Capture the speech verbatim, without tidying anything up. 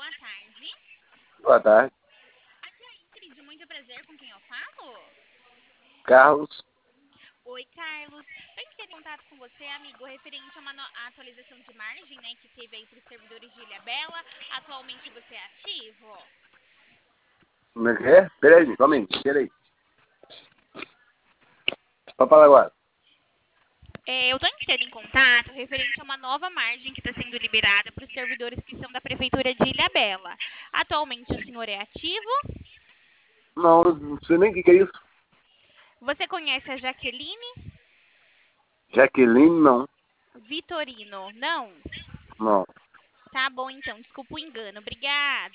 boa tarde. Boa tarde. Aqui é a Ingrid, muito prazer, com quem eu falo? Carlos. Oi, Carlos. Eu entrei em contato com você, amigo, referente a uma no- a atualização de margem, né, que teve aí para os servidores de Ilhabela. Atualmente você é ativo? Como é que é? Peraí, calma peraí. Pode falar agora. É, eu estou entrando em contato referente a uma nova margem que está sendo liberada para os servidores que são da Prefeitura de Ilhabela. Atualmente o senhor é ativo? Não, não sei nem o que, que é isso. Você conhece a Jaqueline Jaqueline, não. Vitorino? Não? Não. Tá bom, então. Desculpa o engano. Obrigada.